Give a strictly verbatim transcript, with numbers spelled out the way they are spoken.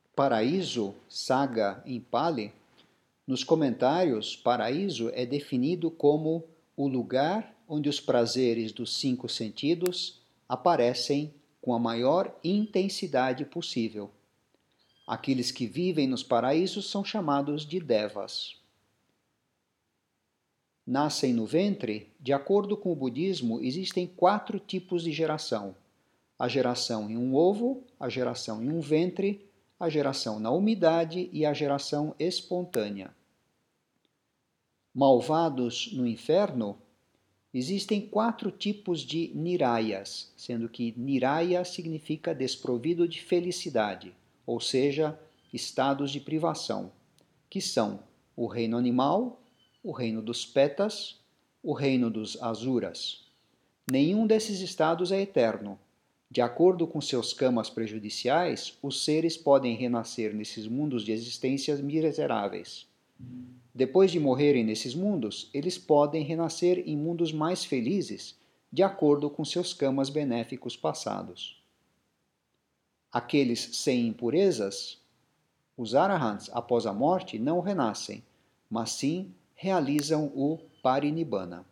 Paraíso, saga em Pali, nos comentários, paraíso é definido como o lugar onde os prazeres dos cinco sentidos aparecem com a maior intensidade possível. Aqueles que vivem nos paraísos são chamados de devas. Nascem no ventre, de acordo com o budismo, existem quatro tipos de geração: a geração em um ovo, a geração em um ventre, a geração na umidade e a geração espontânea. Malvados no inferno, existem quatro tipos de nirayas, sendo que niraya significa desprovido de felicidade, ou seja, estados de privação, que são o reino animal, o reino dos petas, o reino dos asuras. Nenhum desses estados é eterno. De acordo com seus karmas prejudiciais, os seres podem renascer nesses mundos de existências miseráveis. Depois de morrerem nesses mundos, eles podem renascer em mundos mais felizes, de acordo com seus karmas benéficos passados. Aqueles sem impurezas, os arahants, após a morte, não renascem, mas sim realizam o parinibbana.